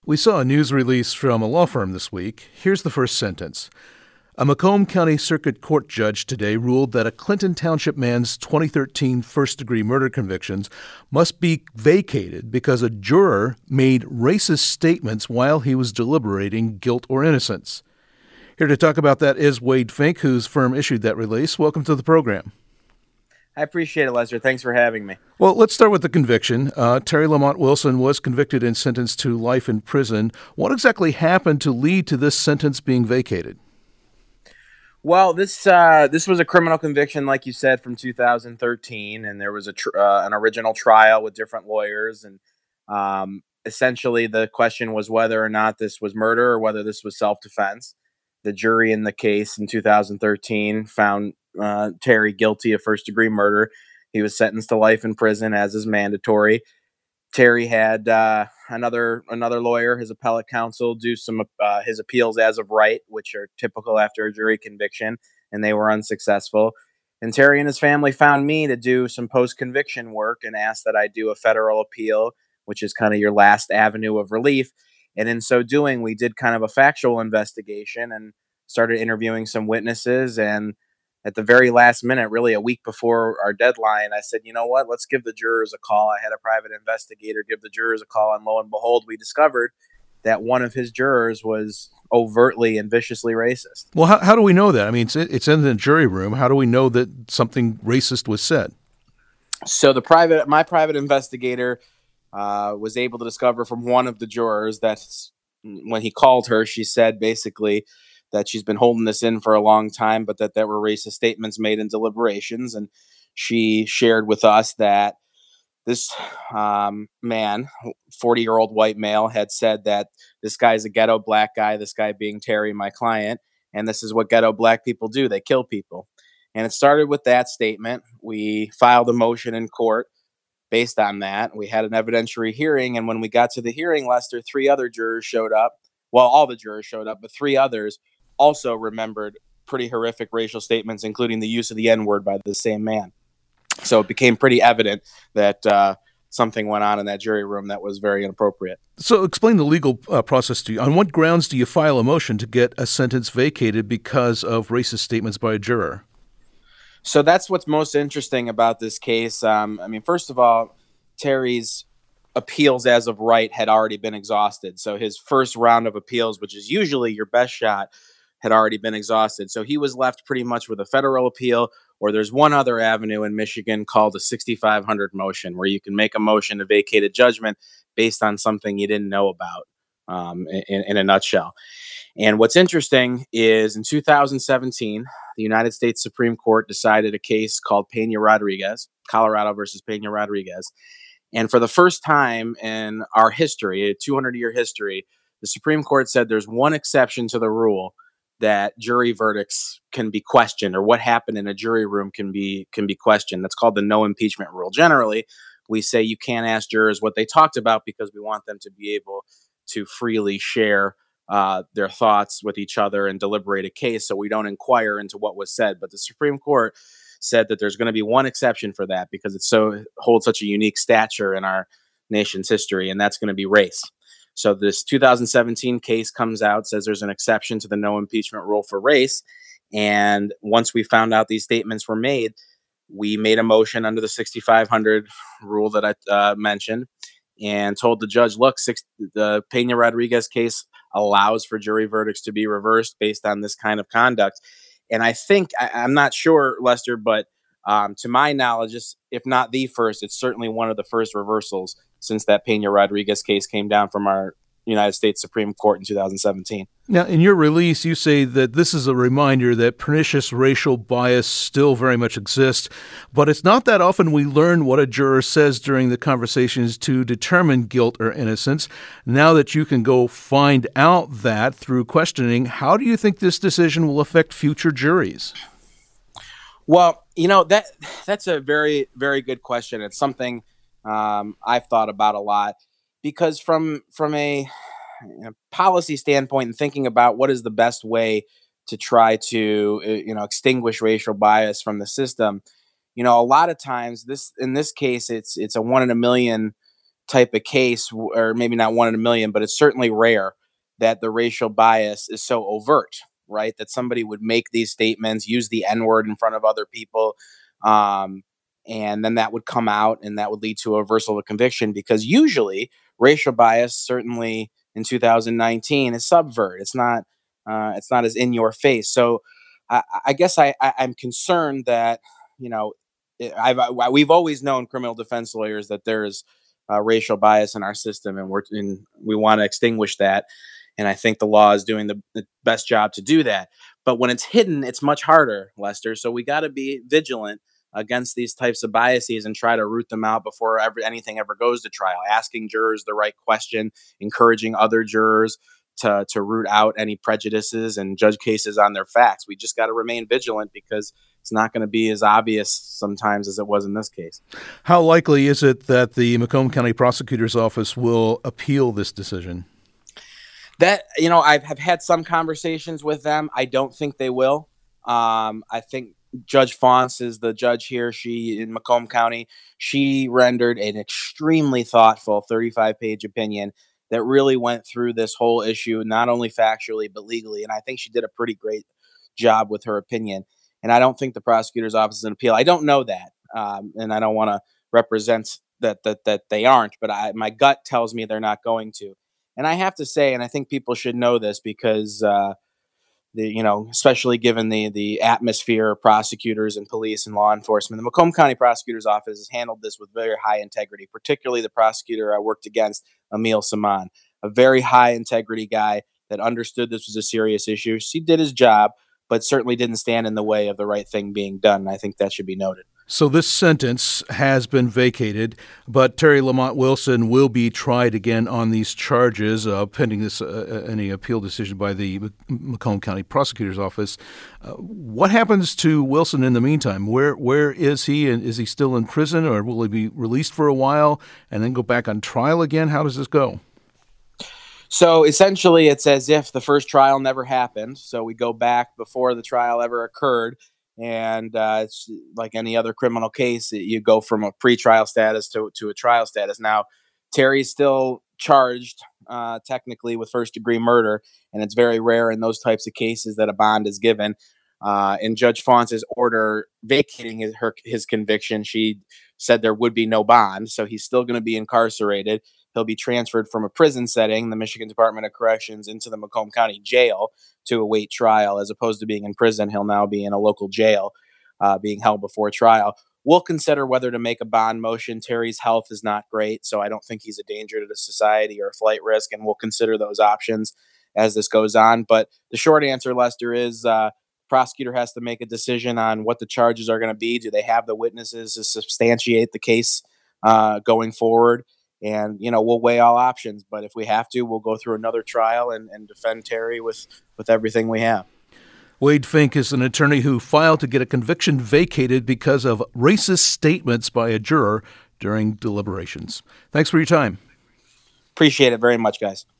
We saw a news release from a law firm this week. Here's the first sentence. A Macomb County Circuit Court judge today ruled that a Clinton Township man's 2013 first-degree murder convictions must be vacated because a juror made racist statements while he was deliberating guilt or innocence. Here to talk about that is Wade Fink, whose firm issued that release. Welcome to the program. I appreciate it, Lester. Thanks for having me. Well, let's start with the conviction. Terry Lamont Wilson was convicted and sentenced to life in prison. What exactly happened to lead to this sentence being vacated? Well, this was a criminal conviction, like you said, from 2013, and there was an original trial with different lawyers, and essentially the question was whether or not this was murder or whether this was self-defense. The jury in the case in 2013 found Terry guilty of first-degree murder. He was sentenced to life in prison, as is mandatory. Terry had another lawyer, his appellate counsel, do some his appeals as of right, which are typical after a jury conviction, and they were unsuccessful. And Terry and his family found me to do some post-conviction work and asked that I do a federal appeal, which is kind of your last avenue of relief. And in so doing, we did kind of a factual investigation and started interviewing some witnesses. And at the very last minute, really a week before our deadline, I said, you know what, let's give the jurors a call. I had a private investigator give the jurors a call, and lo and behold, we discovered that one of his jurors was overtly and viciously racist. Well, how do we know that? I mean, it's in the jury room. How do we know that something racist was said? So my private investigator was able to discover from one of the jurors that when he called her, she said basically that she's been holding this in for a long time, but that there were racist statements made in deliberations. And she shared with us that this man, 40-year-old white male, had said that this guy's a ghetto black guy, this guy being Terry, my client, and this is what ghetto black people do. They kill people. And it started with that statement. We filed a motion in court based on that. We had an evidentiary hearing, and when we got to the hearing, Lester, three other jurors showed up. Well, all the jurors showed up, but three others also remembered pretty horrific racial statements, including the use of the N-word by the same man. So it became pretty evident that something went on in that jury room that was very inappropriate. So explain the legal process to you. On what grounds do you file a motion to get a sentence vacated because of racist statements by a juror? So that's what's most interesting about this case. First of all, Terry's appeals as of right had already been exhausted. So his first round of appeals, which is usually your best shot, had already been exhausted. So he was left pretty much with a federal appeal, or there's one other avenue in Michigan called a 6500 motion, where you can make a motion to vacate a judgment based on something you didn't know about, in a nutshell. And what's interesting is in 2017, the United States Supreme Court decided a case called Pena-Rodriguez, Colorado versus Pena-Rodriguez. And for the first time in our history, a 200-year history, the Supreme Court said there's one exception to the rule that jury verdicts can be questioned, or what happened in a jury room can be questioned. That's called the no impeachment rule. Generally, we say you can't ask jurors what they talked about because we want them to be able to freely share their thoughts with each other and deliberate a case, so we don't inquire into what was said. But the Supreme Court said that there's going to be one exception for that because it holds such a unique stature in our nation's history, and that's going to be race. So this 2017 case comes out, says there's an exception to the no impeachment rule for race. And once we found out these statements were made, we made a motion under the 6500 rule that I mentioned and told the judge, look, the Pena-Rodriguez case allows for jury verdicts to be reversed based on this kind of conduct. And I think, I'm not sure, Lester, but to my knowledge, if not the first, it's certainly one of the first reversals since that Pena-Rodriguez case came down from our United States Supreme Court in 2017. Now, in your release, you say that this is a reminder that pernicious racial bias still very much exists, but it's not that often we learn what a juror says during the conversations to determine guilt or innocence. Now that you can go find out that through questioning, how do you think this decision will affect future juries? Well, that's a very, very good question. It's something I've thought about a lot because from a policy standpoint and thinking about what is the best way to try to extinguish racial bias from the system, a lot of times in this case it's a 1 in a million type of case, or maybe not 1 in a million, but it's certainly rare that the racial bias is so overt, right? That somebody would make these statements, use the N-word in front of other people, and then that would come out and that would lead to a reversal of a conviction, because usually racial bias, certainly in 2019, is subvert. It's not as in your face. So I guess I'm concerned that, you know, we've always known, criminal defense lawyers, that there's racial bias in our system, and we want to extinguish that. And I think the law is doing the best job to do that. But when it's hidden, it's much harder, Lester. So we got to be vigilant against these types of biases and try to root them out before anything ever goes to trial. Asking jurors the right question, encouraging other jurors to root out any prejudices and judge cases on their facts. We just got to remain vigilant, because it's not going to be as obvious sometimes as it was in this case. How likely is it that the Macomb County Prosecutor's Office will appeal this decision? That, I've had some conversations with them. I don't think they will. I think Judge Fonce is the judge here. She, in Macomb County, she rendered an extremely thoughtful 35-page opinion that really went through this whole issue, not only factually, but legally. And I think she did a pretty great job with her opinion. And I don't think the prosecutor's office is an appeal. I don't know that. And I don't want to represent that they aren't, but my gut tells me they're not going to. And I have to say, and I think people should know this, because especially given the atmosphere of prosecutors and police and law enforcement, the Macomb County Prosecutor's Office has handled this with very high integrity, particularly the prosecutor I worked against, Emil Saman, a very high integrity guy that understood this was a serious issue. He did his job, but certainly didn't stand in the way of the right thing being done. And I think that should be noted. So this sentence has been vacated, but Terry Lamont Wilson will be tried again on these charges, pending this any appeal decision by the Macomb County Prosecutor's Office. What happens to Wilson in the meantime? Where is he, and is he still in prison, or will he be released for a while and then go back on trial again? How does this go? So essentially, it's as if the first trial never happened. So we go back before the trial ever occurred. And it's like any other criminal case. You go from a pretrial status to a trial status. Now, Terry's still charged technically with first-degree murder, and it's very rare in those types of cases that a bond is given. In Judge Fonce's order vacating his conviction, she said there would be no bond, so he's still going to be incarcerated. He'll be transferred from a prison setting, the Michigan Department of Corrections, into the Macomb County Jail to await trial. As opposed to being in prison, he'll now be in a local jail being held before trial. We'll consider whether to make a bond motion. Terry's health is not great, so I don't think he's a danger to the society or a flight risk, and we'll consider those options as this goes on. But the short answer, Lester, is prosecutor has to make a decision on what the charges are going to be. Do they have the witnesses to substantiate the case going forward? And, we'll weigh all options. But if we have to, we'll go through another trial and defend Terry with everything we have. Wade Fink is an attorney who filed to get a conviction vacated because of racist statements by a juror during deliberations. Thanks for your time. Appreciate it very much, guys.